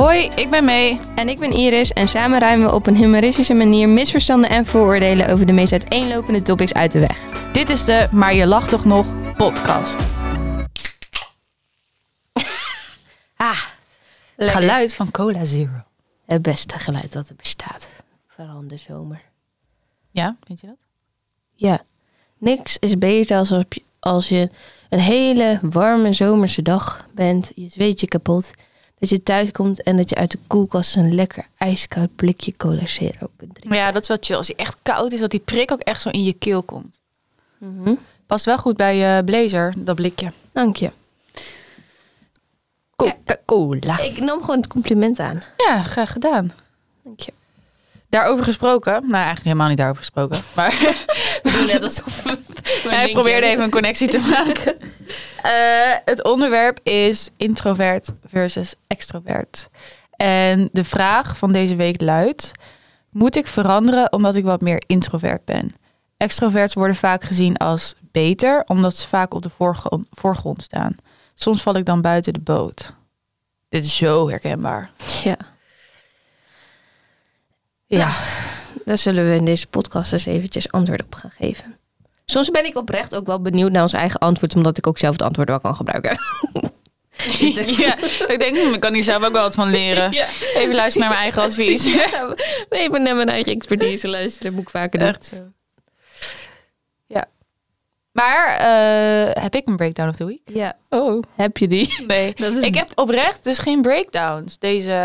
Hoi, ik ben May. En ik ben Iris en samen ruimen we op een humoristische manier misverstanden en vooroordelen over de meest uiteenlopende topics uit de weg. Dit is de Maar je lacht toch nog podcast. Geluid van Cola Zero. Het beste geluid dat er bestaat. Vooral in de zomer. Ja, vind je dat? Ja, niks is beter als je een hele warme zomerse dag bent. Je zweet je kapot. Dat je thuis komt en dat je uit de koelkast een lekker ijskoud blikje Cola Zero kunt drinken. Maar ja, dat is wel chill. Als die echt koud is, dat die prik ook echt zo in je keel komt. Mm-hmm. Past wel goed bij je blazer, dat blikje. Dank je. Coca-Cola. Ik nam gewoon het compliment aan. Ja, graag gedaan. Dank je. Daarover gesproken. Nou, eigenlijk helemaal niet daarover gesproken. Maar We doen net alsof hij probeerde even een connectie te maken. Het onderwerp is introvert versus extrovert. En de vraag van deze week luidt: moet ik veranderen omdat ik wat meer introvert ben? Extroverts worden vaak gezien als beter, omdat ze vaak op de voorgrond staan. Soms val ik dan buiten de boot. Dit is zo herkenbaar. Ja. Ja, daar zullen we in deze podcast eens eventjes antwoord op gaan geven. Soms ben ik oprecht ook wel benieuwd naar ons eigen antwoord, omdat ik ook zelf het antwoord wel kan gebruiken. Ja, ik denk, ik kan hier zelf ook wel wat van leren. Ja. Even luisteren naar mijn eigen advies. Ja, even naar mijn eigen expertise luisteren, moet ik vaker doen. Echt zo. Ja. Maar heb ik een breakdown of the week? Ja. Oh. Heb je die? Nee. Dat is... Ik heb oprecht dus geen breakdowns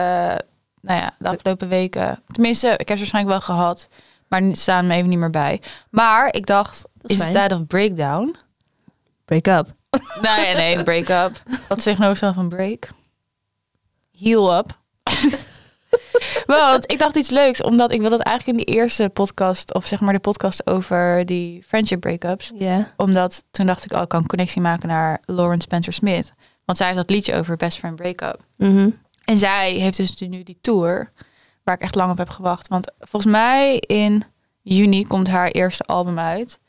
de afgelopen weken. Tenminste, ik heb ze waarschijnlijk wel gehad, maar die staan me even niet meer bij. Maar ik dacht, instead of breakdown. Break up. Nee, break up. Wat zegt nou zelf een break? Heal up. Want ik dacht iets leuks, omdat ik wil dat eigenlijk in die eerste podcast, of zeg maar de podcast over die friendship breakups. Ja. Omdat toen dacht ik, ik kan een connectie maken naar Lauren Spencer Smith. Want zij heeft dat liedje over Best Friend Breakup. Mm-hmm. En zij heeft dus nu die tour, waar ik echt lang op heb gewacht. Want volgens mij in juni komt haar eerste album uit.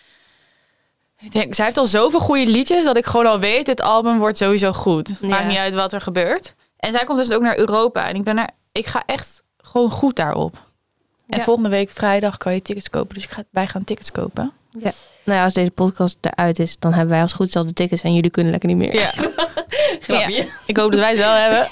Ik denk, zij heeft al zoveel goede liedjes dat ik gewoon al weet, dit album wordt sowieso goed. Het maakt niet uit wat er gebeurt. En zij komt dus ook naar Europa. En ik ga echt gewoon goed daarop. En volgende week vrijdag kan je tickets kopen. Dus wij gaan tickets kopen. Ja. Nou ja, als deze podcast eruit is, dan hebben wij als goed al de tickets en jullie kunnen lekker niet meer. Ja. Grapje. Ja. Ik hoop dat wij het wel hebben.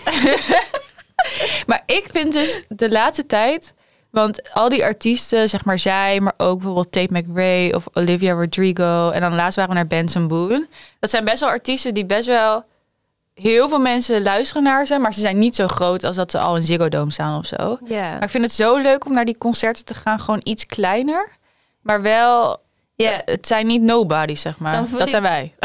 Maar ik vind dus de laatste tijd, want al die artiesten, zeg maar zij, maar ook bijvoorbeeld Tate McRae of Olivia Rodrigo. En dan laatst waren we naar Benson Boone. Dat zijn best wel artiesten die best wel heel veel mensen luisteren naar ze, maar ze zijn niet zo groot als dat ze al in Ziggo Dome staan of zo. Ja. Maar ik vind het zo leuk om naar die concerten te gaan, gewoon iets kleiner. Maar wel, het zijn niet nobody, zeg maar. Dat zijn wij.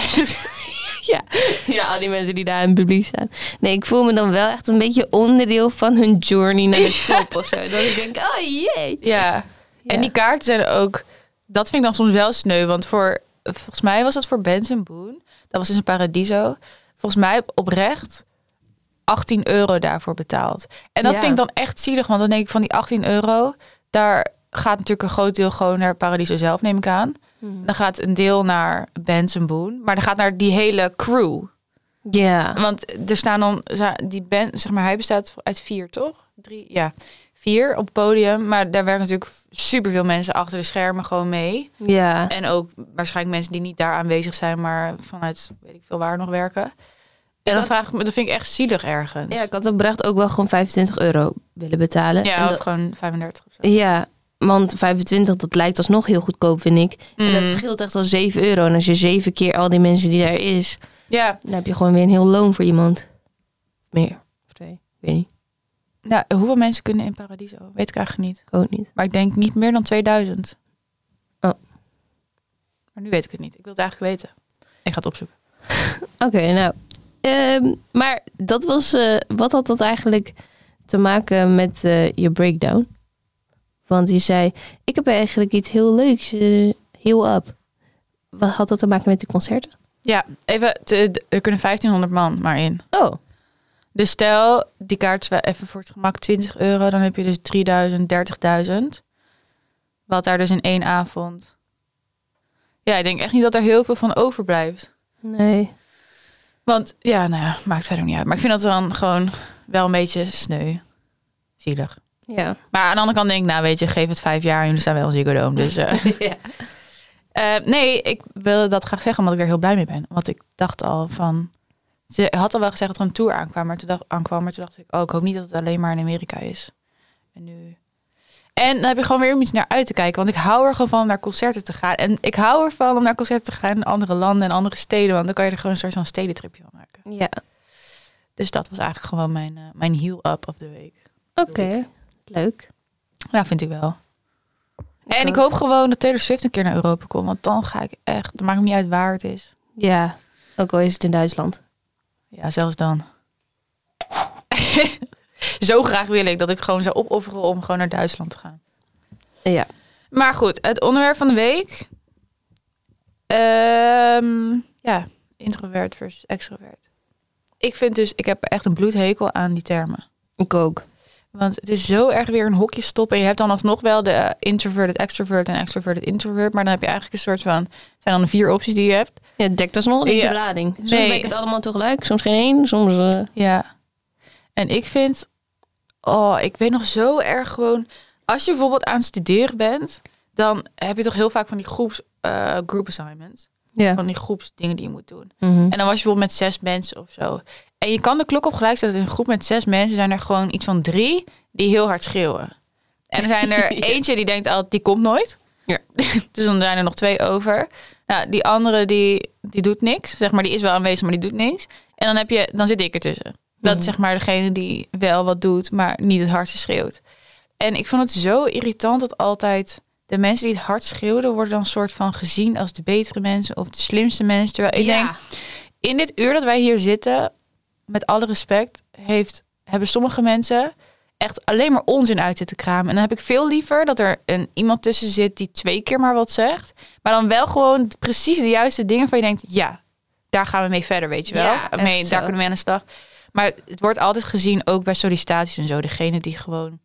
Ja, al die mensen die daar in het publiek staan. Nee, ik voel me dan wel echt een beetje onderdeel van hun journey naar de top of zo. Dat ik denk, oh jee. Ja, en die kaarten zijn ook, dat vind ik dan soms wel sneu. Want volgens mij was dat voor Benson Boone. Dat was dus een Paradiso. Volgens mij oprecht €18 daarvoor betaald. En dat vind ik dan echt zielig. Want dan denk ik van die €18, daar gaat natuurlijk een groot deel gewoon naar Paradiso zelf, neem ik aan. Dan gaat een deel naar Benson Boone. Maar dan gaat naar die hele crew. Ja. Want er staan dan, die band, zeg maar, hij bestaat uit 4, toch? 3, ja. 4 op het podium. Maar daar werken natuurlijk superveel mensen achter de schermen gewoon mee. Ja. En ook waarschijnlijk mensen die niet daar aanwezig zijn, maar vanuit weet ik veel waar nog werken. En dan vraag ik me, dat vind ik echt zielig ergens. Ja, ik had oprecht ook wel gewoon €25 willen betalen. Ja, of gewoon 35 of zo. Ja, want 25, dat lijkt alsnog heel goedkoop, vind ik. En dat scheelt echt wel €7. En als je 7 keer al die mensen die daar is, dan heb je gewoon weer een heel loon voor iemand. Meer. Of 2, weet niet. Nou, hoeveel mensen kunnen in Paradiso? Weet ik eigenlijk niet. Ik ook niet. Maar ik denk niet meer dan 2000. Oh. Maar nu weet ik het niet. Ik wil het eigenlijk weten. Ik ga het opzoeken. Oké, nou. Maar dat was, wat had dat eigenlijk te maken met je breakdown? Want je zei, ik heb eigenlijk iets heel leuks, heel up. Wat had dat te maken met die concerten? Ja, even, er kunnen 1500 man maar in. Oh. Dus stel, die kaart is wel even voor het gemak €20. Dan heb je dus 3000, 30.000. Wat daar dus in 1 avond. Ja, ik denk echt niet dat er heel veel van overblijft. Nee. Want, maakt verder niet uit. Maar ik vind dat dan gewoon wel een beetje sneu. Zielig. Ja. Maar aan de andere kant denk ik, nou weet je, geef het 5 jaar en jullie staan wel een Ziggo Dome. Dus ja. nee, ik wilde dat graag zeggen omdat ik er heel blij mee ben. Want ik dacht al van... Ze had al wel gezegd dat er een tour aankwam. Maar toen dacht ik, oh, ik hoop niet dat het alleen maar in Amerika is. En dan heb je gewoon weer om iets naar uit te kijken. Want ik hou er gewoon van om naar concerten te gaan. En ik hou ervan om naar concerten te gaan in andere landen en andere steden. Want dan kan je er gewoon een soort van stedentripje van maken. Ja. Dus dat was eigenlijk gewoon mijn heel-up of de week. Oké. Leuk. Ja, vind ik wel. En ik hoop gewoon dat Taylor Swift een keer naar Europa komt. Want dan ga ik echt... Het maakt me niet uit waar het is. Ja. Ook al is het in Duitsland. Ja, zelfs dan. Zo graag wil ik dat ik gewoon zou opofferen om gewoon naar Duitsland te gaan. Ja. Maar goed, het onderwerp van de week. Ja, introvert versus extrovert. Ik heb echt een bloedhekel aan die termen. Ik ook. Want het is zo erg weer een hokje stoppen. En je hebt dan alsnog wel de introverted extrovert en extroverted introvert. Maar dan heb je eigenlijk een soort van... Het zijn dan de 4 opties die je hebt. Ja, het dekt alsnog niet de lading. Soms ben ik het allemaal tegelijk, soms geen één, soms... Ja. En ik vind... Oh, ik weet nog zo erg gewoon... Als je bijvoorbeeld aan het studeren bent... Dan heb je toch heel vaak van die group assignments. Ja. Van die groepsdingen die je moet doen. Mm-hmm. En dan was je bijvoorbeeld met 6 mensen of zo. En je kan de klok op gelijk zetten. In een groep met 6 mensen zijn er gewoon iets van 3 die heel hard schreeuwen. En er zijn er eentje die denkt altijd, die komt nooit. Ja. Dus dan zijn er nog 2 over. Nou, die andere die doet niks. Zeg maar, die is wel aanwezig, maar die doet niks. En dan zit ik ertussen. Dat is zeg maar degene die wel wat doet, maar niet het hardste schreeuwt. En ik vond het zo irritant dat altijd de mensen die het hard schreeuwden, worden dan een soort van gezien als de betere mensen of de slimste mensen. Terwijl ik denk, in dit uur dat wij hier zitten, met alle respect, hebben sommige mensen echt alleen maar onzin uit zitten kramen. En dan heb ik veel liever dat er iemand tussen zit die 2 keer maar wat zegt. Maar dan wel gewoon precies de juiste dingen van je denkt, ja, daar gaan we mee verder, weet je wel. Ja, daar kunnen we mee aan de slag. Maar het wordt altijd gezien, ook bij sollicitaties en zo. Degene die gewoon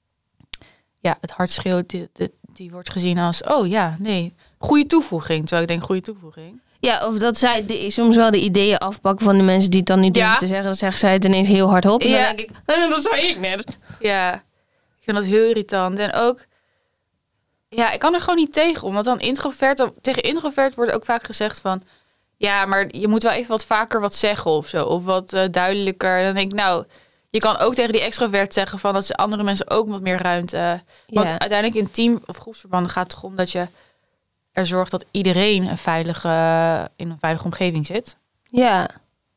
het hard schreeuwt, die wordt gezien als, oh ja, nee, goede toevoeging. Terwijl ik denk, goede toevoeging. Ja, of dat zij soms wel de ideeën afpakken van de mensen die het dan niet durven te zeggen. Dan zeggen zij het ineens heel hard op. En dan denk ik, dat zei ik net. Ja, ik vind dat heel irritant. En ook, ja, ik kan er gewoon niet tegen. Omdat dan tegen introvert wordt ook vaak gezegd van, ja, maar je moet wel even wat vaker wat zeggen of zo. Of wat duidelijker. En dan denk ik, nou, je kan ook tegen die extrovert zeggen van dat ze andere mensen ook wat meer ruimte. Want uiteindelijk in team- of groepsverbanden gaat het toch om dat je er zorgt dat iedereen in een veilige omgeving zit. Ja.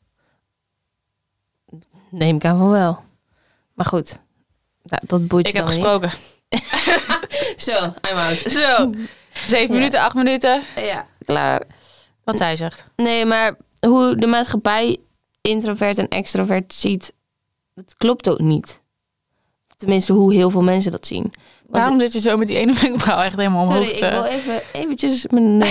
Neem ik aan van wel. Maar goed, dat boeit je ik heb dan gesproken. Zo, I'm out. Zo, 7 minuten, 8 minuten. Ja, klaar. Wat zij zegt. Nee, maar hoe de maatschappij introvert en extrovert ziet, dat klopt ook niet. Tenminste, hoe heel veel mensen dat zien. Waarom zit je zo met die ene wenkbrauw echt helemaal omhoog? Sorry, ik wil eventjes mijn...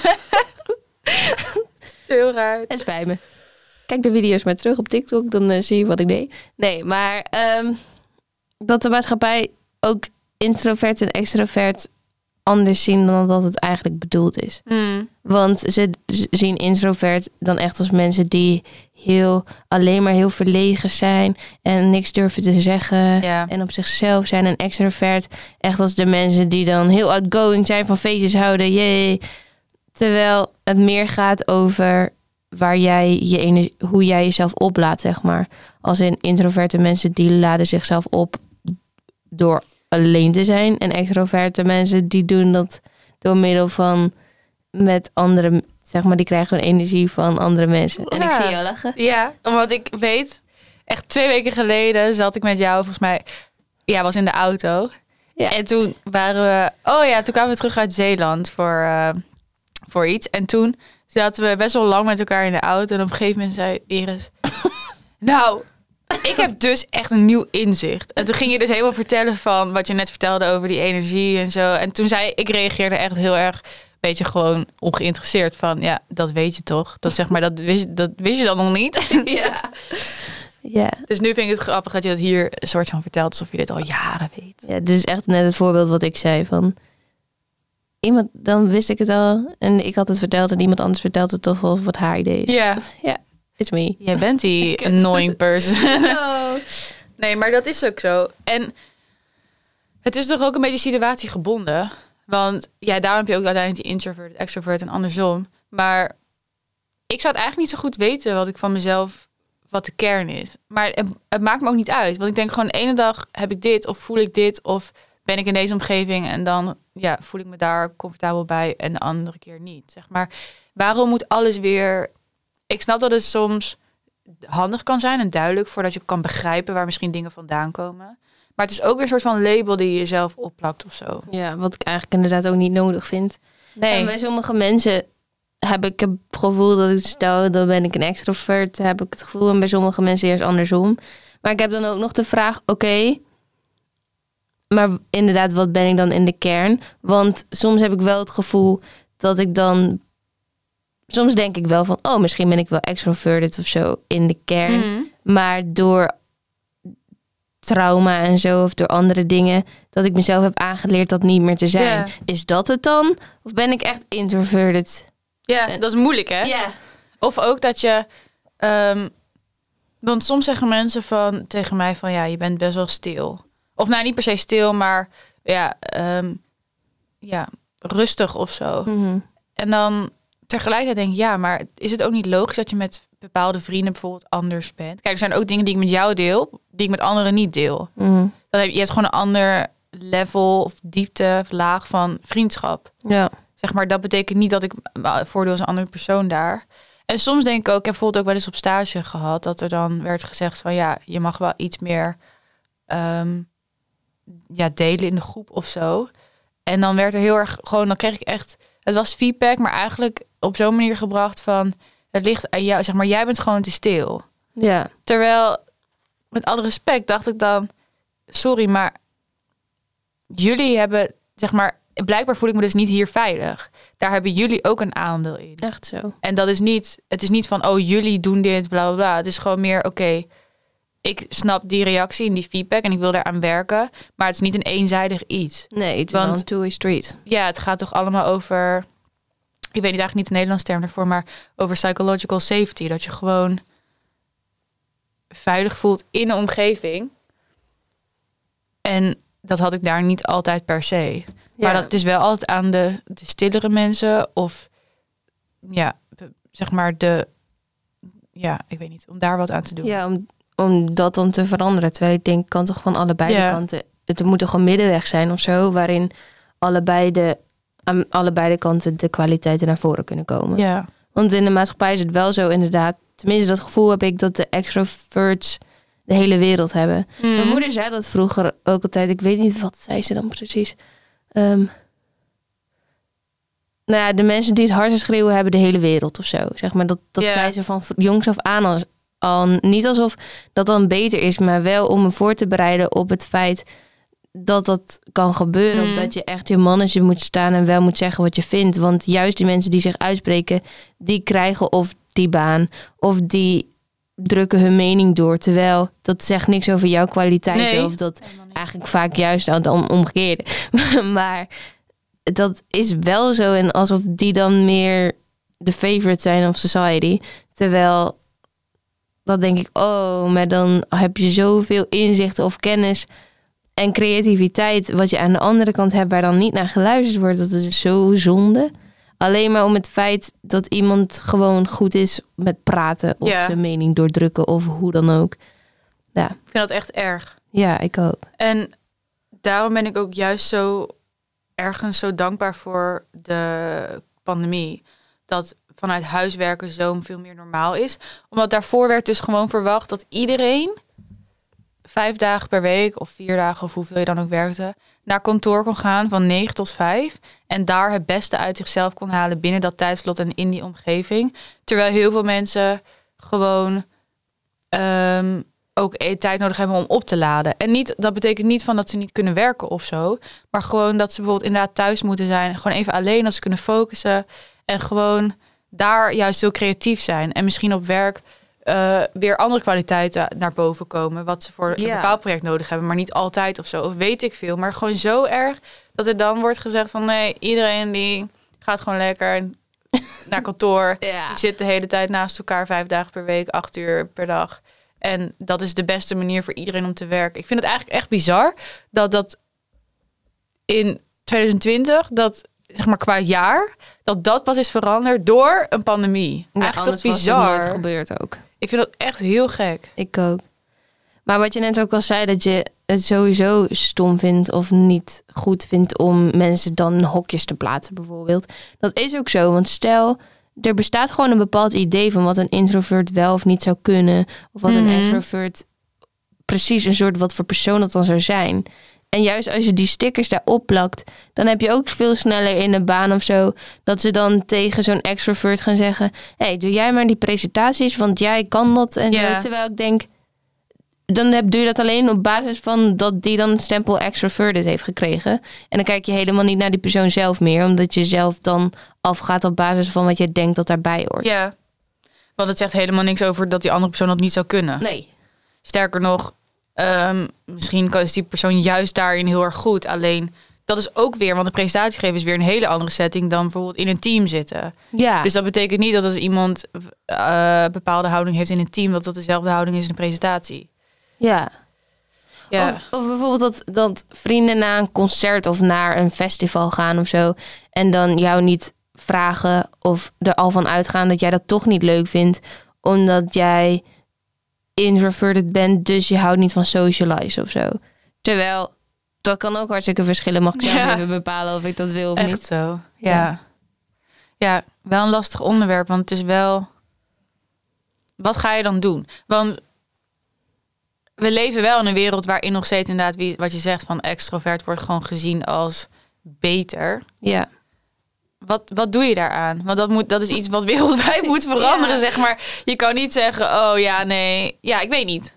Heel raar. Het spijt me. Kijk de video's maar terug op TikTok, dan zie je wat ik deed. Nee, maar dat de maatschappij ook introvert en extrovert anders zien dan dat het eigenlijk bedoeld is. Mm. Want ze zien introvert dan echt als mensen die alleen maar heel verlegen zijn en niks durven te zeggen en op zichzelf zijn. En extrovert echt als de mensen die dan heel outgoing zijn, van feestjes houden, jee. Terwijl het meer gaat over waar hoe jij jezelf oplaadt, zeg maar. Als in introverte mensen die laden zichzelf op door alleen te zijn. En extroverte mensen die doen dat door middel van met andere, zeg maar, die krijgen gewoon energie van andere mensen. En ik zie jou lachen. Ja, want ik weet, echt 2 weken geleden zat ik met jou, volgens mij, was in de auto. Ja. En toen toen kwamen we terug uit Zeeland voor iets. En toen zaten we best wel lang met elkaar in de auto. En op een gegeven moment zei Iris, nou, ik heb dus echt een nieuw inzicht. En toen ging je dus helemaal vertellen van wat je net vertelde over die energie en zo. En toen ik reageerde echt heel erg, beetje gewoon ongeïnteresseerd van, ja, dat weet je toch? Dat zeg maar, dat wist je dan nog niet. Ja. Ja. Dus nu vind ik het grappig dat je dat hier een soort van vertelt, alsof je dit al jaren weet. Ja, dit is echt net het voorbeeld wat ik zei van iemand, dan wist ik het al en ik had het verteld en iemand anders vertelt het toch of wat haar idee is. Ja. Ja. It's me. Jij bent die annoying person. Oh. Nee, maar dat is ook zo. En het is toch ook een beetje situatiegebonden. Want ja, daarom heb je ook uiteindelijk die introvert, extrovert en andersom. Maar ik zou het eigenlijk niet zo goed weten wat ik van mezelf, wat de kern is. Maar het maakt me ook niet uit. Want ik denk gewoon de ene dag heb ik dit of voel ik dit of ben ik in deze omgeving en dan voel ik me daar comfortabel bij en de andere keer niet. Zeg maar, waarom moet alles weer... Ik snap dat het soms handig kan zijn en duidelijk voordat je kan begrijpen waar misschien dingen vandaan komen. Maar het is ook weer een soort van label die je jezelf opplakt of zo. Ja, wat ik eigenlijk inderdaad ook niet nodig vind. Nee. En bij sommige mensen heb ik het gevoel dat ik stel, dan ben ik een extrovert, heb ik het gevoel. En bij sommige mensen eerst andersom. Maar ik heb dan ook nog de vraag, oké, maar inderdaad, wat ben ik dan in de kern? Want soms heb ik wel het gevoel dat ik dan... Soms denk ik wel van, oh, misschien ben ik wel extroverted of zo in de kern. Mhm. Maar door trauma en zo, of door andere dingen, dat ik mezelf heb aangeleerd dat niet meer te zijn. Ja. Is dat het dan? Of ben ik echt introverted? Ja, dat is moeilijk, hè? Ja. Of ook dat je... want soms zeggen mensen tegen mij van... ja, je bent best wel stil. Of nou, niet per se stil, maar... rustig of zo. Mhm. En dan tegelijkertijd denk ik... ja, maar is het ook niet logisch dat je met bepaalde vrienden bijvoorbeeld anders bent? Kijk, er zijn ook dingen die ik met jou deel... die ik met anderen niet deel. Mhm. Dan je hebt gewoon een ander level of diepte of laag van vriendschap. Ja. Zeg maar, dat betekent niet dat ik voordeel als een andere persoon daar. En soms denk ik ook, ik heb bijvoorbeeld ook wel eens op stage gehad, dat er dan werd gezegd van ja, je mag wel iets meer delen in de groep of zo. En dan werd er heel erg gewoon, dan kreeg ik echt, het was feedback, maar eigenlijk op zo'n manier gebracht van het ligt aan jou, zeg maar, jij bent gewoon te stil. Ja. Terwijl, met alle respect, dacht ik dan, sorry, maar jullie hebben, zeg maar, blijkbaar voel ik me dus niet hier veilig. Daar hebben jullie ook een aandeel in. Echt zo. En dat is niet, het is niet van, oh, jullie doen dit, bla bla bla. Het is gewoon meer, oké, ik snap die reactie en die feedback en ik wil daaraan werken. Maar het is niet een eenzijdig iets. Nee, het is wel een two-way street. Ja, het gaat toch allemaal over, ik weet niet eigenlijk niet de Nederlandse term daarvoor, maar over psychological safety. Dat je gewoon veilig voelt in een omgeving. En dat had ik daar niet altijd per se. Maar dat is wel altijd aan de stillere mensen of zeg maar ik weet niet, om daar wat aan te doen. Ja, om dat dan te veranderen. Terwijl ik denk, kan toch van allebei de kanten. Het moet toch een middenweg zijn of zo, waarin aan allebei de kanten de kwaliteiten naar voren kunnen komen. Ja. Want in de maatschappij is het wel zo inderdaad. Tenminste, dat gevoel heb ik dat de extroverts de hele wereld hebben. Mijn moeder zei dat vroeger ook altijd. Ik weet niet, wat zei ze dan precies? De mensen die het hardst schreeuwen hebben de hele wereld of zo. Zeg maar, dat zei ze van jongs af aan al. Niet alsof dat dan beter is, maar wel om me voor te bereiden op het feit dat dat kan gebeuren. Of dat je echt je mannetje moet staan en wel moet zeggen wat je vindt. Want juist die mensen die zich uitspreken, die krijgen of die baan of die drukken hun mening door. Terwijl dat zegt niks over jouw kwaliteiten. Nee, of dat eigenlijk vaak juist dan omgekeerde. Maar dat is wel zo. En alsof die dan meer de favorite zijn of society. Terwijl dan denk ik, maar dan heb je zoveel inzichten of kennis en creativiteit wat je aan de andere kant hebt waar dan niet naar geluisterd wordt. Dat is zo zonde. Alleen maar om het feit dat iemand gewoon goed is met praten of zijn mening doordrukken of hoe dan ook. Ja. Ik vind dat echt erg. Ja, ik ook. En daarom ben ik ook juist zo ergens zo dankbaar voor de pandemie. Dat vanuit huiswerken zo veel meer normaal is. Omdat daarvoor werd dus gewoon verwacht dat iedereen 5 dagen per week of 4 dagen of hoeveel je dan ook werkte, naar kantoor kon gaan van 9 tot 5 en daar het beste uit zichzelf kon halen binnen dat tijdslot en in die omgeving. Terwijl heel veel mensen gewoon ook tijd nodig hebben om op te laden. En dat betekent niet van dat ze niet kunnen werken of zo, maar gewoon dat ze bijvoorbeeld inderdaad thuis moeten zijn, gewoon even alleen als ze kunnen focussen en gewoon daar juist heel creatief zijn. En misschien op werk weer andere kwaliteiten naar boven komen. Wat ze voor een bepaald project nodig hebben. Maar niet altijd of zo. Of weet ik veel. Maar gewoon zo erg dat er dan wordt gezegd van nee, iedereen die gaat gewoon lekker naar kantoor. Ja. Die zit de hele tijd naast elkaar 5 dagen per week, 8 uur per dag. En dat is de beste manier voor iedereen om te werken. Ik vind het eigenlijk echt bizar dat in 2020, dat zeg maar qua jaar, dat pas is veranderd door een pandemie. Ja, Eigenlijk anders toch was het bizar. nooit gebeurd ook. Ik vind dat echt heel gek. Ik ook. Maar wat je net ook al zei, dat je het sowieso stom vindt of niet goed vindt om mensen dan in hokjes te plaatsen bijvoorbeeld. Dat is ook zo, want stel, er bestaat gewoon een bepaald idee van wat een introvert wel of niet zou kunnen. Of wat een extrovert precies een soort wat voor persoon dat dan zou zijn. En juist als je die stickers daarop plakt, dan heb je ook veel sneller in de baan of zo, dat ze dan tegen zo'n extrovert gaan zeggen, hey, doe jij maar die presentaties, want jij kan dat en Ja. zo. Terwijl ik denk, doe je dat alleen op basis van dat die dan een stempel extroverted heeft gekregen. En dan kijk je helemaal niet naar die persoon zelf meer, omdat je zelf dan afgaat op basis van wat je denkt dat daarbij hoort. Ja, want het zegt helemaal niks over dat die andere persoon dat niet zou kunnen. Nee. Sterker nog, misschien is die persoon juist daarin heel erg goed. Alleen, dat is ook weer, want de presentatie geven is weer een hele andere setting dan bijvoorbeeld in een team zitten. Ja. Dus dat betekent niet dat als iemand bepaalde houding heeft in een team, dat dezelfde houding is in de presentatie. Ja. Ja. Of bijvoorbeeld dat vrienden naar een concert of naar een festival gaan of zo. En dan jou niet vragen of er al van uitgaan dat jij dat toch niet leuk vindt. Omdat jij introverted bent, dus je houdt niet van socialize of zo. Terwijl, dat kan ook hartstikke verschillen. Mag ik zelf Ja. even bepalen of ik dat wil of Echt niet. zo. Ja. Ja, wel een lastig onderwerp, want het is wel... Wat ga je dan doen? Want we leven wel in een wereld waarin nog steeds inderdaad, wat je zegt van extrovert wordt gewoon gezien als beter. Ja. Wat doe je daaraan? Want dat is iets wat wereldwijd moet veranderen, Ja. zeg maar. Je kan niet zeggen, oh ja, nee. Ja, ik weet niet.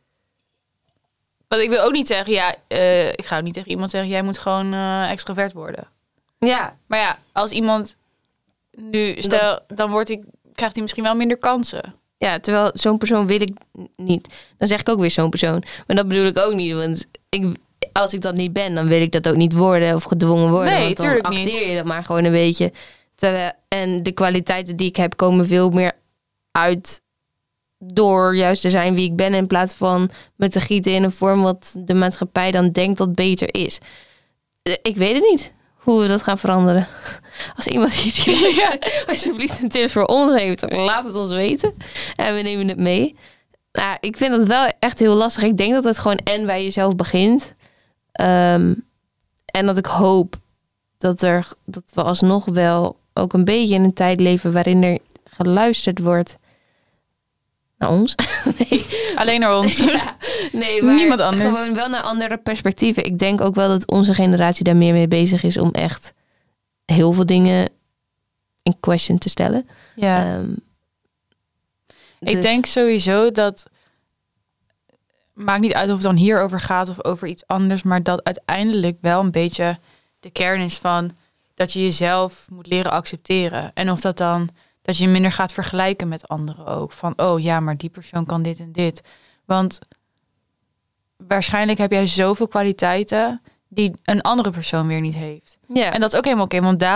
Want ik wil ook niet zeggen, ik ga ook niet tegen iemand zeggen, jij moet gewoon extrovert worden. Ja. Maar ja, als iemand nu, stel, dan krijgt hij misschien wel minder kansen. Ja, terwijl zo'n persoon wil ik niet. Dan zeg ik ook weer zo'n persoon. Maar dat bedoel ik ook niet, want als ik dat niet ben, dan wil ik dat ook niet worden of gedwongen worden. Nee, want dan tuurlijk acteer niet. je dat maar gewoon een beetje. En de kwaliteiten die ik heb komen veel meer uit door juist te zijn wie ik ben, in plaats van me te gieten in een vorm wat de maatschappij dan denkt dat beter is. Ik weet het niet hoe we dat gaan veranderen. Als iemand hier alsjeblieft een tip voor ons heeft, laat het ons weten. En we nemen het mee. Nou, ik vind het wel echt heel lastig. Ik denk dat het gewoon bij jezelf begint. En dat ik hoop dat we alsnog wel ook een beetje in een tijd leven waarin er geluisterd wordt naar ons. Nee. Alleen naar ons. Ja, nee, maar Niemand anders. gewoon wel naar andere perspectieven. Ik denk ook wel dat onze generatie daar meer mee bezig is om echt heel veel dingen in question te stellen. Ja. Ik Dus- denk sowieso dat... Maakt niet uit of het dan hierover gaat of over iets anders, maar dat uiteindelijk wel een beetje de kern is van dat je jezelf moet leren accepteren. En of dat dan, dat je minder gaat vergelijken met anderen ook. Van, oh ja, maar die persoon kan dit en dit. Want waarschijnlijk heb jij zoveel kwaliteiten die een andere persoon weer niet heeft. Ja. En dat is ook helemaal oké, want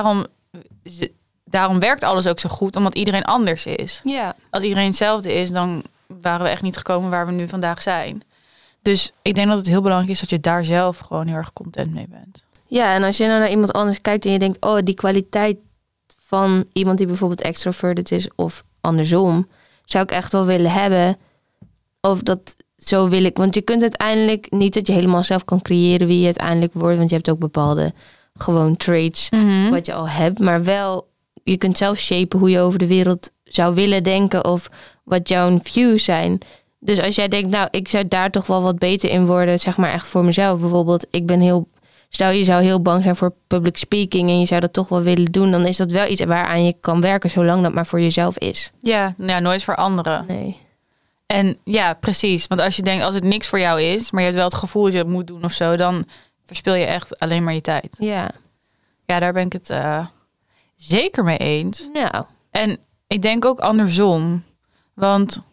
daarom werkt alles ook zo goed, omdat iedereen anders is. Ja. Als iedereen hetzelfde is, dan waren we echt niet gekomen waar we nu vandaag zijn. Dus ik denk dat het heel belangrijk is dat je daar zelf gewoon heel erg content mee bent. Ja, en als je nou naar iemand anders kijkt en je denkt, oh, die kwaliteit van iemand die bijvoorbeeld extroverted is of andersom, zou ik echt wel willen hebben. Of dat zo wil ik. Want je kunt uiteindelijk niet dat je helemaal zelf kan creëren wie je uiteindelijk wordt. Want je hebt ook bepaalde gewoon traits wat je al hebt. Maar wel, je kunt zelf shapen hoe je over de wereld zou willen denken of wat jouw views zijn. Dus als jij denkt, nou, ik zou daar toch wel wat beter in worden, zeg maar echt voor mezelf. Bijvoorbeeld, stel je zou heel bang zijn voor public speaking en je zou dat toch wel willen doen, dan is dat wel iets waaraan je kan werken, zolang dat maar voor jezelf is. Ja, nooit voor anderen. Nee. En ja, precies. Want als je denkt, als het niks voor jou is, maar je hebt wel het gevoel dat je het moet doen of zo, dan verspil je echt alleen maar je tijd. Ja. Ja, daar ben ik het zeker mee eens. Nou. En ik denk ook andersom. Want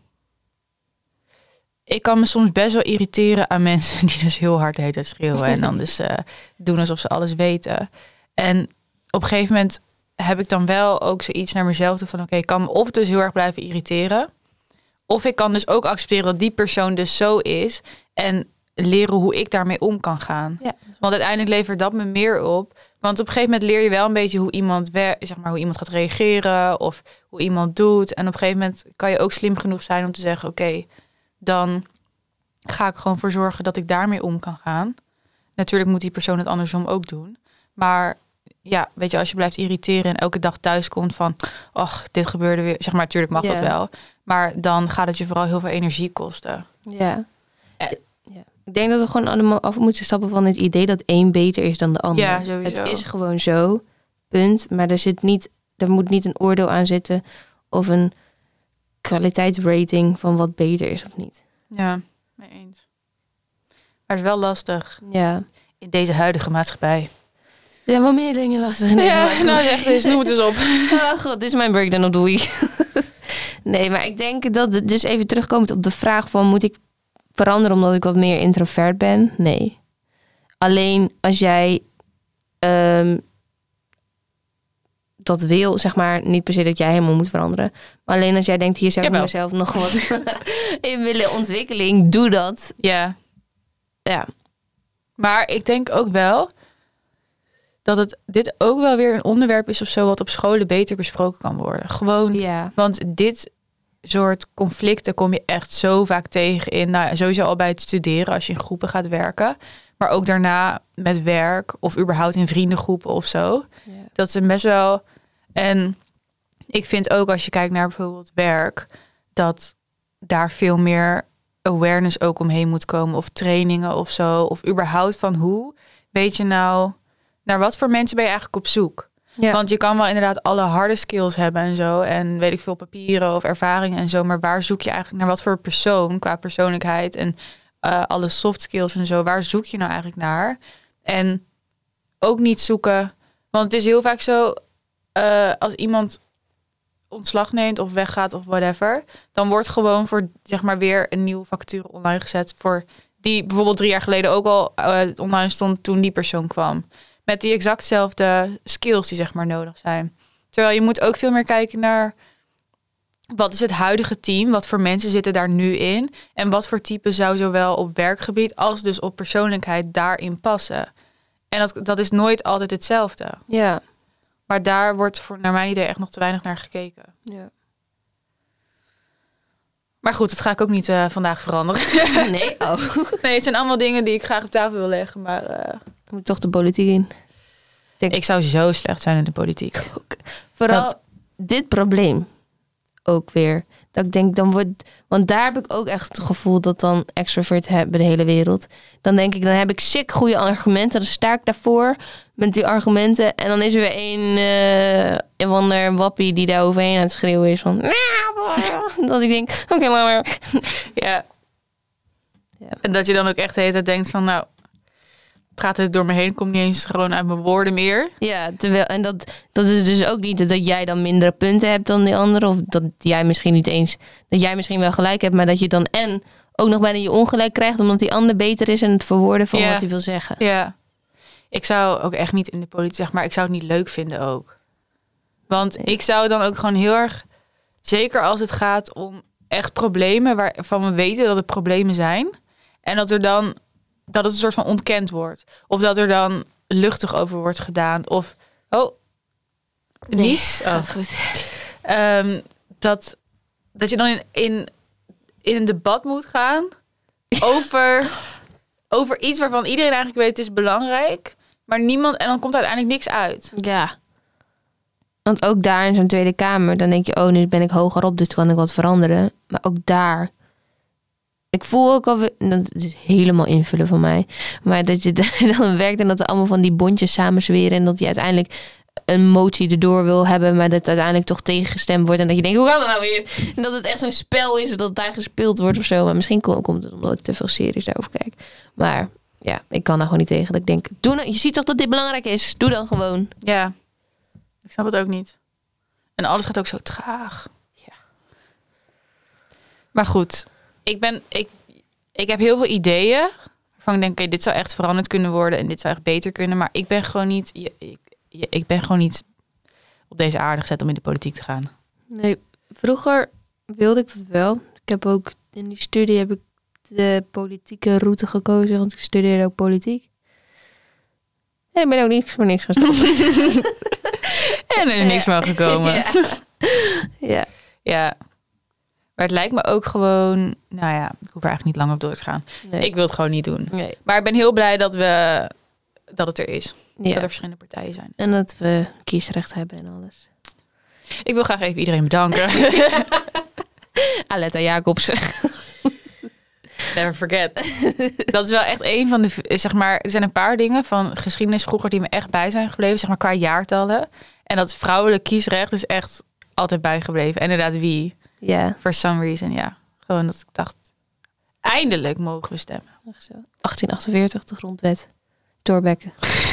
ik kan me soms best wel irriteren aan mensen die dus heel hard schreeuwen. En dan dus doen alsof ze alles weten. En op een gegeven moment heb ik dan wel ook zoiets naar mezelf toe van... oké, ik kan me of dus heel erg blijven irriteren... of ik kan dus ook accepteren dat die persoon dus zo is... en leren hoe ik daarmee om kan gaan. Ja. Want uiteindelijk levert dat me meer op. Want op een gegeven moment leer je wel een beetje hoe iemand hoe iemand gaat reageren... of hoe iemand doet. En op een gegeven moment kan je ook slim genoeg zijn om te zeggen... oké, dan ga ik gewoon voor zorgen dat ik daarmee om kan gaan. Natuurlijk moet die persoon het andersom ook doen. Maar ja, weet je, als je blijft irriteren en elke dag thuis komt van... ach, dit gebeurde weer. Zeg maar, natuurlijk mag dat wel. Maar dan gaat het je vooral heel veel energie kosten. Ja. Ja. Ik denk dat we gewoon allemaal af moeten stappen van het idee dat één beter is dan de ander. Ja, sowieso. Het is gewoon zo, punt. Maar er moet niet een oordeel aan zitten of een kwaliteitsrating van wat beter is of niet. Ja, mee eens. Maar het is wel lastig Ja. in deze huidige maatschappij. Er zijn wel meer dingen lastig in deze maatschappij. Nou zeg eens, noem het eens op. Oh god, dit is mijn breakdown of the week. Nee, maar ik denk dat dus even terugkomend op de vraag van... moet ik veranderen omdat ik wat meer introvert ben? Nee. Alleen als jij dat wil, zeg maar, niet per se dat jij helemaal moet veranderen. Maar alleen als jij denkt, hier zou ik mezelf nog wat in willen ontwikkeling, doe dat. Ja. Ja. Maar ik denk ook wel dat dit ook wel weer een onderwerp is of zo wat op scholen beter besproken kan worden. Gewoon, want dit soort conflicten kom je echt zo vaak tegen in, nou ja, sowieso al bij het studeren als je in groepen gaat werken, maar ook daarna met werk of überhaupt in vriendengroepen of zo. Ja. Dat is best wel. En ik vind ook als je kijkt naar bijvoorbeeld werk, dat daar veel meer awareness ook omheen moet komen of trainingen of zo, of überhaupt van hoe weet je nou naar wat voor mensen ben je eigenlijk op zoek? Ja. Want je kan wel inderdaad alle harde skills hebben en zo. En weet ik veel papieren of ervaringen en zo. Maar waar zoek je eigenlijk naar wat voor persoon qua persoonlijkheid en alle soft skills en zo. Waar zoek je nou eigenlijk naar? En ook niet zoeken. Want het is heel vaak zo als iemand ontslag neemt of weggaat of whatever. Dan wordt gewoon voor zeg maar weer een nieuwe vacature online gezet. Voor die bijvoorbeeld 3 jaar geleden ook al online stond toen die persoon kwam. Met die exactzelfde skills die zeg maar nodig zijn. Terwijl je moet ook veel meer kijken naar wat is het huidige team? Wat voor mensen zitten daar nu in? En wat voor type zou zowel op werkgebied als dus op persoonlijkheid daarin passen? En dat is nooit altijd hetzelfde. Ja. Maar daar wordt naar mijn idee echt nog te weinig naar gekeken. Ja. Maar goed, dat ga ik ook niet vandaag veranderen. Nee? Oh. Nee, het zijn allemaal dingen die ik graag op tafel wil leggen. Maar moet toch de politiek in. Ik zou zo slecht zijn in de politiek. Ook. Vooral dit probleem ook weer. Dat ik denk, want daar heb ik ook echt het gevoel dat dan extrovert hebben de hele wereld. Dan denk ik, dan heb ik sick goede argumenten. Dan sta ik daarvoor met die argumenten. En dan is er weer een ander wappie die daar overheen aan het schreeuwen is van... Dat ik denk, oké, laat maar. Ja. En dat je dan ook echt de hele tijd denkt van, nou, praat het door me heen, komt niet eens gewoon uit mijn woorden meer. Ja, terwijl, en dat is dus ook niet dat jij dan mindere punten hebt dan die andere. Of dat jij misschien niet eens, dat jij misschien wel gelijk hebt, maar dat je dan ook nog bijna je ongelijk krijgt, omdat die ander beter is in het verwoorden van wat hij wil zeggen. Ja. Ik zou ook echt niet in de politiek, zeg maar, ik zou het niet leuk vinden ook. Want ik zou dan ook gewoon heel erg, zeker als het gaat om echt problemen waarvan we weten dat het problemen zijn. En dat het een soort van ontkend wordt. Of dat er dan luchtig over wordt gedaan. Of, nies. Nee, gaat goed. Dat je dan in een debat moet gaan over iets waarvan iedereen eigenlijk weet het is belangrijk. Maar niemand, en dan komt er uiteindelijk niks uit. Ja. Want ook daar in zo'n Tweede Kamer, dan denk je, nu ben ik hoger op, dus kan ik wat veranderen. Maar ook daar, ik voel ook alweer, dat is helemaal invullen van mij, maar dat je dan werkt en dat er allemaal van die bondjes samenzweren en dat je uiteindelijk een motie erdoor wil hebben, maar dat uiteindelijk toch tegengestemd wordt en dat je denkt, hoe kan dat nou weer? En dat het echt zo'n spel is dat daar gespeeld wordt of zo. Maar misschien komt het omdat ik te veel series daarover kijk. Maar ja, ik kan daar gewoon niet tegen. Dat ik denk, doe nou, je ziet toch dat dit belangrijk is? Doe dan gewoon. Ja, ik snap het ook niet. En alles gaat ook zo traag. Ja. Maar goed, ik heb heel veel ideeën waarvan ik denk, oké, dit zou echt veranderd kunnen worden en dit zou echt beter kunnen. Maar ik ben gewoon niet, ik ben gewoon niet op deze aarde gezet om in de politiek te gaan. Nee, vroeger wilde ik dat wel. Ik heb ook in die studie heb ik de politieke route gekozen, want ik studeerde ook politiek. En ik ben ook niks voor niks gestopt. En er is niks van gekomen. Ja. Ja. Ja. Maar het lijkt me ook gewoon... Nou ja, ik hoef er eigenlijk niet lang op door te gaan. Nee. Ik wil het gewoon niet doen. Nee. Maar ik ben heel blij dat het er is. Ja. Dat er verschillende partijen zijn. En dat we kiesrecht hebben en alles. Ik wil graag even iedereen bedanken. Aletta Jacobsen. Never forget. Dat is wel echt een van de... Zeg maar, er zijn een paar dingen van geschiedenis vroeger die me echt bij zijn gebleven. Zeg maar qua jaartallen. En dat vrouwelijk kiesrecht is echt altijd bijgebleven. En inderdaad wie. Ja. For some reason, ja. Gewoon dat ik dacht... Eindelijk mogen we stemmen. Echt zo. 1848, de grondwet. Thorbecke.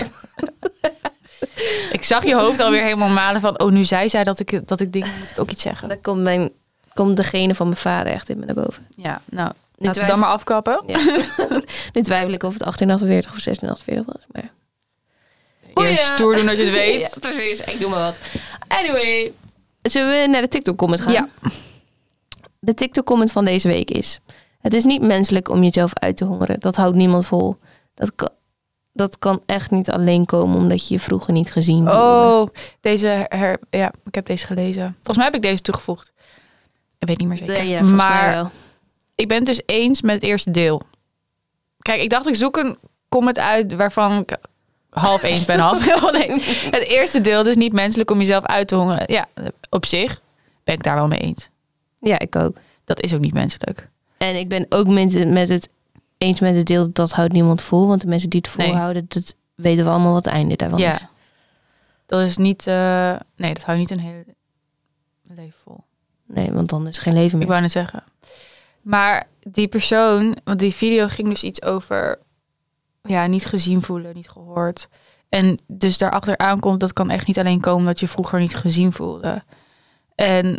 Ik zag je hoofd alweer helemaal malen van... Oh, nu zei zij dat ik dingen moet ik ook iets zeggen. Dan komt degene van mijn vader echt in me naar boven. Ja, nou... Nu Laten we dan maar afkappen. Ja. Nu twijfel ik of het 1848 of 1648 was. Maar... Eerst stoer doen dat je het weet. Ja, precies, ik doe maar wat. Anyway, zullen we naar de TikTok-comment gaan? Ja. De TikTok-comment van deze week is... Het is niet menselijk om jezelf uit te hongeren. Dat houdt niemand vol. Dat kan echt niet alleen komen omdat je je vroeger niet gezien voelde. Oh, ja, ik heb deze gelezen. Volgens mij heb ik deze toegevoegd. Ik weet niet meer zeker. Ja, volgens mij maar wel. ik ben het dus eens met het eerste deel. Kijk, ik dacht ik zoek een comment uit waarvan ik half eens ben, half oneens. Het eerste deel, dus niet menselijk om jezelf uit te hongeren. Ja, op zich ben ik daar wel mee eens. Ja, ik ook. Dat is ook niet menselijk. En ik ben ook met het eens met het deel dat houdt niemand vol. Want de mensen die het volhouden, dat weten we allemaal wat het einde daarvan is. Ja, dat is niet... nee, dat houdt niet een hele leven vol. Nee, want dan is er geen leven meer. Ik wou net zeggen. Maar die persoon, want die video ging dus iets over... Ja, niet gezien voelen, niet gehoord. En dus daarachter aankomt, dat kan echt niet alleen komen dat je vroeger niet gezien voelde. En...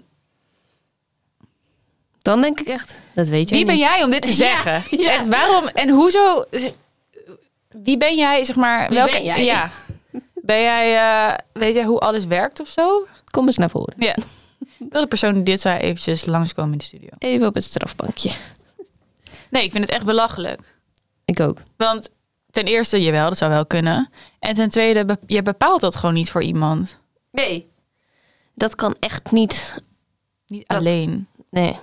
Dan denk ik echt, dat weet je Wie ben jij om dit te zeggen? Ja. Echt, waarom en hoezo? Wie ben jij, zeg maar? Wie ben jij? Ja. Ben jij, weet jij hoe alles werkt of zo? Kom eens naar voren. Ja. Wil de persoon die dit zei eventjes langskomen in de studio? Even op het strafbankje. Nee, ik vind het echt belachelijk. Ik ook. Want ten eerste, jawel, dat zou wel kunnen. En ten tweede, je bepaalt dat gewoon niet voor iemand. Nee. Dat kan echt niet. Niet alleen. Nee.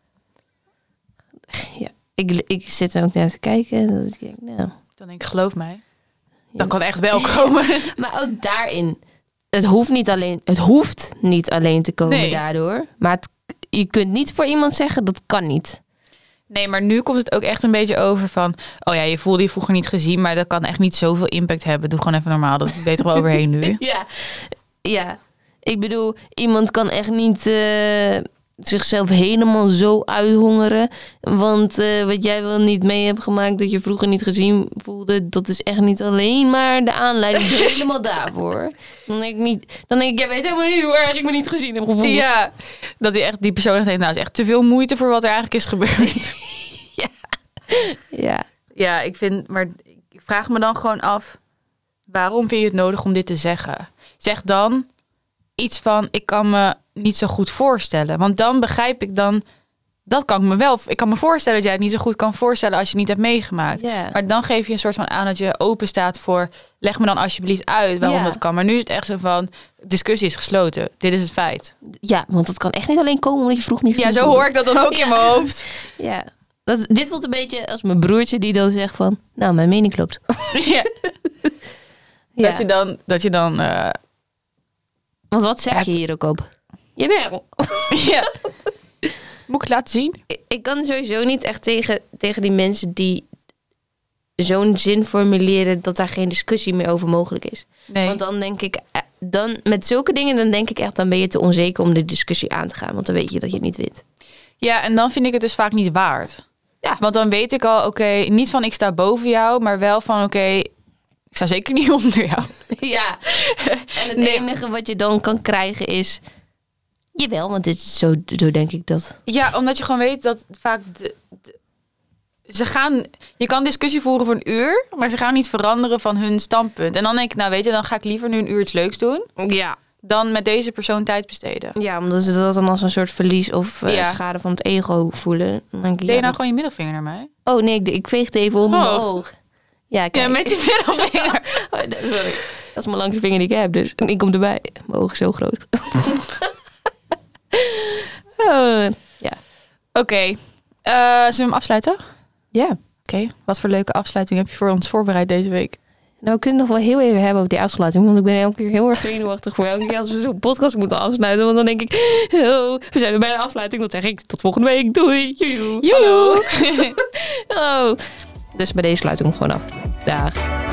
Ja, ik zit er ook naar te kijken. En dat ik denk, nou... Dan denk ik, geloof mij. Ja. Dat kan echt wel komen. Maar ook daarin. Het hoeft niet alleen te komen daardoor. Maar je kunt niet voor iemand zeggen, dat kan niet. Nee, maar nu komt het ook echt een beetje over van... Oh ja, je voelde je vroeger niet gezien, maar dat kan echt niet zoveel impact hebben. Doe gewoon even normaal, dat weet er wel overheen nu. Ja. Ik bedoel, iemand kan echt niet zichzelf helemaal zo uithongeren. Want wat jij wel niet mee hebt gemaakt dat je vroeger niet gezien voelde... dat is echt niet alleen maar de aanleiding helemaal daarvoor. Dan denk ik, jij weet helemaal niet hoe erg ik me niet gezien heb gevoeld. Ja, dat die persoon echt denkt, nou is echt te veel moeite voor wat er eigenlijk is gebeurd. Ja. Ja, ik vraag me dan gewoon af, waarom vind je het nodig om dit te zeggen? Zeg dan iets van, ik kan me niet zo goed voorstellen. Want dan begrijp ik dan, dat kan ik me wel. Ik kan me voorstellen dat jij het niet zo goed kan voorstellen als je het niet hebt meegemaakt. Ja. Maar dan geef je een soort van aan dat je open staat voor, leg me dan alsjeblieft uit waarom dat kan. Maar nu is het echt zo van, discussie is gesloten. Dit is het feit. Ja, want het kan echt niet alleen komen omdat je vroeg niet Ja, gezien zo voelde. hoor ik dat dan ook in mijn hoofd. Ja. Dit voelt een beetje als mijn broertje die dan zegt van... Nou, mijn mening klopt. Ja. Ja. Dat je dan Want wat zeg je hier ook op? Jawel. ja. Moet ik het laten zien? Ik kan sowieso niet echt tegen die mensen die zo'n zin formuleren... dat daar geen discussie meer over mogelijk is. Nee. Want dan denk ik... met zulke dingen dan denk ik echt... dan ben je te onzeker om de discussie aan te gaan. Want dan weet je dat je niet wint. Ja, en dan vind ik het dus vaak niet waard. Ja. Want dan weet ik al, oké, niet van ik sta boven jou, maar wel van oké, ik sta zeker niet onder jou. Ja. En het enige wat je dan kan krijgen is... Jawel, want dit is zo denk ik dat... Ja, omdat je gewoon weet dat vaak ze gaan... Je kan discussie voeren voor een uur, maar ze gaan niet veranderen van hun standpunt. En dan denk ik, nou weet je, dan ga ik liever nu een uur iets leuks doen. Ja. dan met deze persoon tijd besteden. Ja, omdat ze dat dan als een soort verlies of Ja. schade van het ego voelen. Dan denk ik, Deed je ja, nou gewoon je middelvinger naar mij? Oh nee, ik veeg het even onder mijn Oh. oog. Ja, kijk. Ja, met je middelvinger. Oh, sorry. Dat is mijn langste vinger die ik heb, dus. En ik kom erbij. Mijn oog is zo groot. Ja. Oké. Zullen we hem afsluiten? Ja. Oké. Wat voor leuke afsluiting heb je voor ons voorbereid deze week? Nou, we kunnen het nog wel heel even hebben over die afsluiting. Want ik ben elke keer heel erg zenuwachtig voor elke keer als we zo'n podcast moeten afsluiten. Want dan denk ik, oh, we zijn er bij de afsluiting. Dan zeg ik, tot volgende week. Doei. Joejoe. Hallo. Hallo. Dus bij deze sluit ik hem gewoon af. Dag.